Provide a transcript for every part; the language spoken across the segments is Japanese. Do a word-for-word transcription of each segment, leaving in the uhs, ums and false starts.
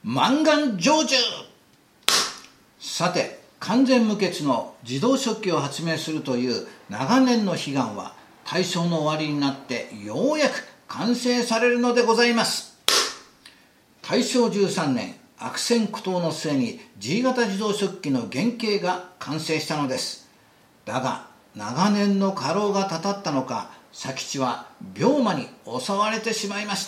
満願成就。さて、完全無欠の自動食器を発明するという長年の悲願は大正の終わりになってようやく完成されるのでございます。大正じゅうさんねん、悪戦苦闘の末に G 型自動食器の原型が完成したのです。だが長年の過労がたたったのか、佐吉は病魔に襲われてしまいました。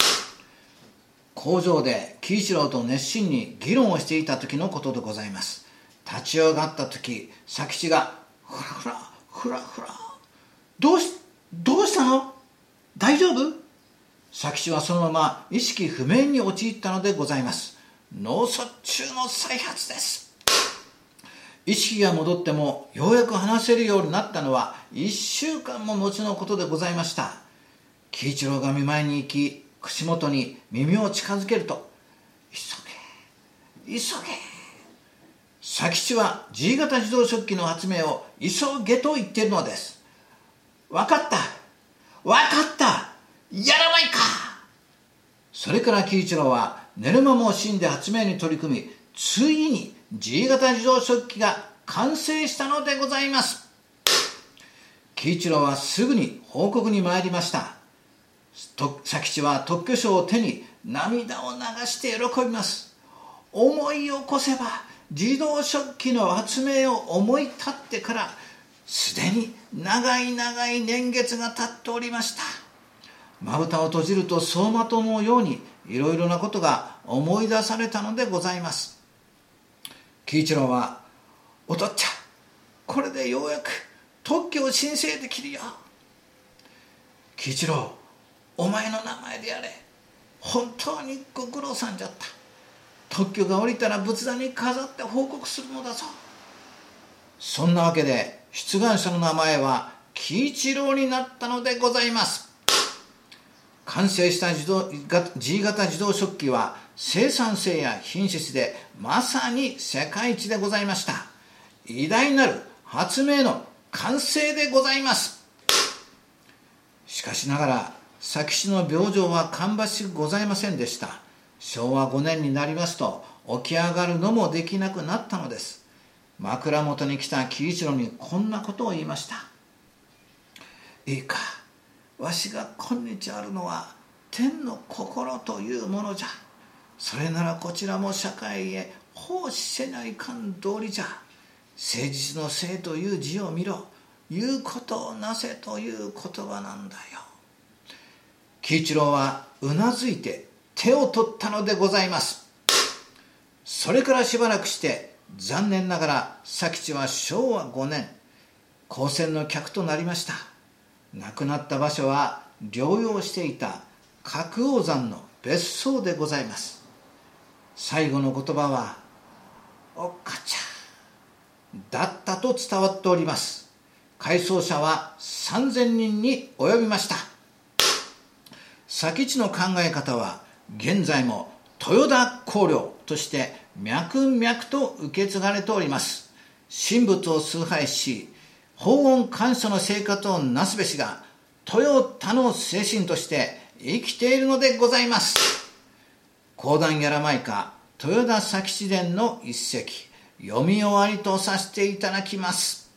工場で喜一郎と熱心に議論をしていた時のことでございます。立ち上がった時、佐吉がふらふらふらふら、どうしどうしたの？大丈夫？佐吉はそのまま意識不明に陥ったのでございます。脳卒中の再発です。意識が戻ってもようやく話せるようになったのはいっしゅうかんも後のことでございました。喜一郎が見舞いに行き、口元に耳を近づけると、急げ急げ、佐吉は G 型自動食器の発明を急げと言っているのです。わかったわかった、やらないか。それから喜一郎は寝る間も惜しんで発明に取り組み、ついに G 型自動食器が完成したのでございます。喜一郎はすぐに報告に参りました。佐吉は特許証を手に涙を流して喜びます。思い起こせば自動食器の発明を思い立ってからすでに長い長い年月が経っておりました。まぶたを閉じると走馬灯のようにいろいろなことが思い出されたのでございます。喜一郎は、お父っちゃん、これでようやく特許を申請できるよ。喜一郎、お前の名前でやれ。本当にご苦労さんじゃった。特許が下りたら仏壇に飾って報告するのだぞ。そんなわけで出願者の名前は喜一郎になったのでございます。完成した自動 G 型自動食器は生産性や品質でまさに世界一でございました。偉大なる発明の完成でございます。しかしながら佐吉の病状は芳しくございませんでした。しょうわごねんになりますと起き上がるのもできなくなったのです。枕元に来た喜一郎にこんなことを言いました。いいか、わしが今日あるのは天の心というものじゃ。それならこちらも社会へ奉仕せないかん道理じゃ。誠実の誠という字を見ろ。言うことをなせという言葉なんだよ。喜一郎はうなずいて手を取ったのでございます。それからしばらくして残念ながら佐吉はしょうわごねん高専の客となりました。亡くなった場所は療養していた角王山の別荘でございます。最後の言葉はおっかちゃんだったと伝わっております。回想者はさんぜんにんに及びました。佐吉の考え方は現在も豊田香料として脈々と受け継がれております。神仏を崇拝し法恩感謝の生活をなすべしが豊田の精神として生きているのでございます。講談やらまいか豊田佐吉伝の一席読み終わりとさせていただきます。